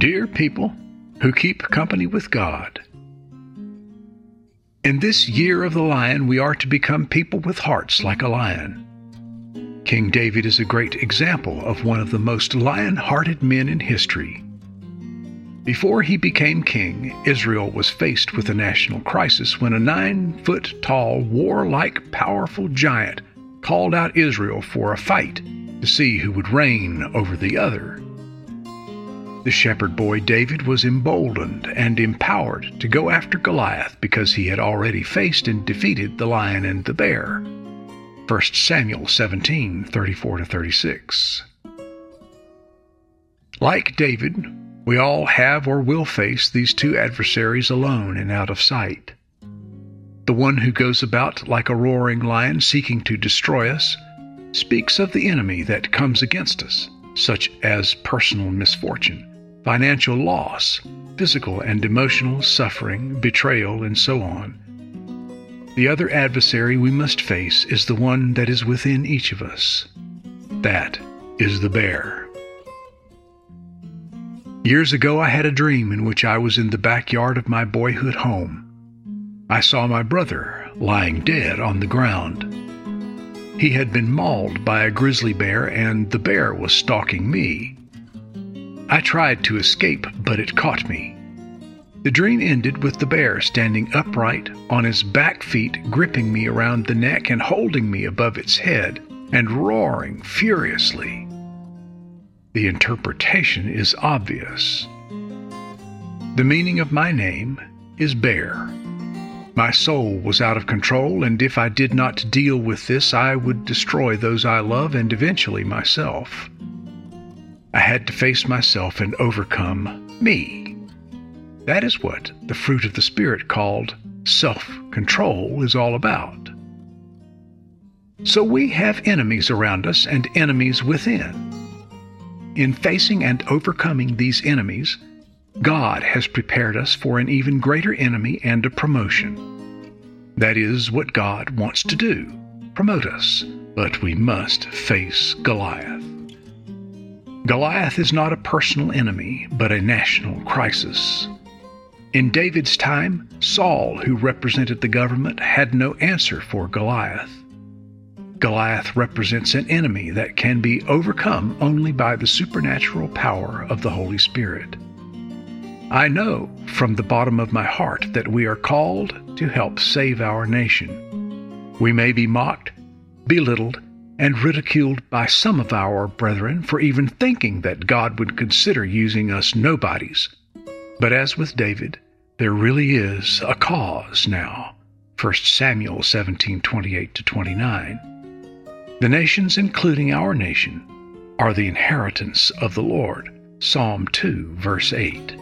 Dear people who keep company with God, in this year of the lion, we are to become people with hearts like a lion. King David is a great example of one of the most lion-hearted men in history. Before he became king, Israel was faced with a national crisis when a 9-foot-tall, warlike, powerful giant called out Israel for a fight to see who would reign over the other. The shepherd boy David was emboldened and empowered to go after Goliath because he had already faced and defeated the lion and the bear. 1 Samuel 17:34-36. Like David, we all have or will face these two adversaries alone and out of sight. The one who goes about like a roaring lion seeking to destroy us speaks of the enemy that comes against us, such as personal misfortune, financial loss, physical and emotional suffering, betrayal, and so on. The other adversary we must face is the one that is within each of us. That is the bear. Years ago, I had a dream in which I was in the backyard of my boyhood home. I saw my brother lying dead on the ground. He had been mauled by a grizzly bear, and the bear was stalking me. I tried to escape, but it caught me. The dream ended with the bear standing upright on his back feet, gripping me around the neck and holding me above its head and roaring furiously. The interpretation is obvious. The meaning of my name is bear. My soul was out of control, and if I did not deal with this, I would destroy those I love and eventually myself. I had to face myself and overcome me. That is what the fruit of the Spirit called self-control is all about. So we have enemies around us and enemies within. In facing and overcoming these enemies, God has prepared us for an even greater enemy and a promotion. That is what God wants to do, promote us, but we must face Goliath. Goliath is not a personal enemy, but a national crisis. In David's time, Saul, who represented the government, had no answer for Goliath. Goliath represents an enemy that can be overcome only by the supernatural power of the Holy Spirit. I know from the bottom of my heart that we are called to help save our nation. We may be mocked, belittled, and ridiculed by some of our brethren for even thinking that God would consider using us nobodies. But as with David, there really is a cause now. 1 Samuel 17:28-29. The nations, including our nation, are the inheritance of the Lord. Psalm 2, verse 8.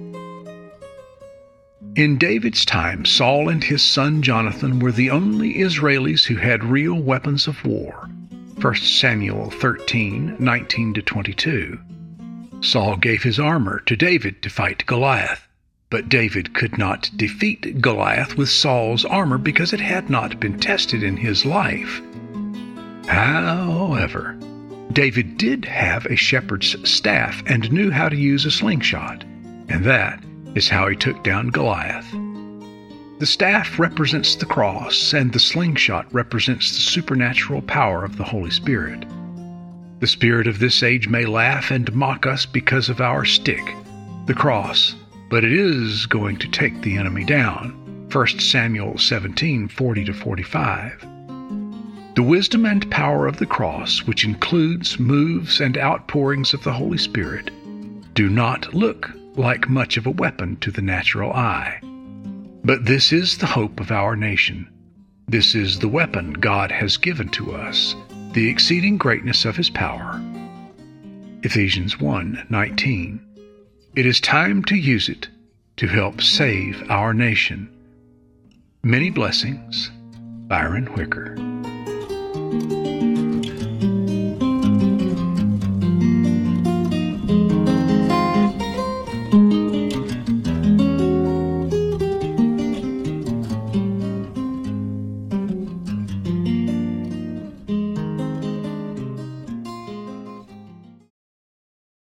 In David's time, Saul and his son Jonathan were the only Israelis who had real weapons of war. 1 Samuel 13:19-22. Saul gave his armor to David to fight Goliath, but David could not defeat Goliath with Saul's armor because it had not been tested in his life. However, David did have a shepherd's staff and knew how to use a slingshot, and that is how he took down Goliath. The staff represents the cross, and the slingshot represents the supernatural power of the Holy Spirit. The spirit of this age may laugh and mock us because of our stick, the cross, but it is going to take the enemy down. 1 Samuel 17:40-45. The wisdom and power of the cross, which includes moves and outpourings of the Holy Spirit, do not look like much of a weapon to the natural eye. But this is the hope of our nation. This is the weapon God has given to us, the exceeding greatness of His power. Ephesians 1:19. It is time to use it to help save our nation. Many blessings. Byron Whicker.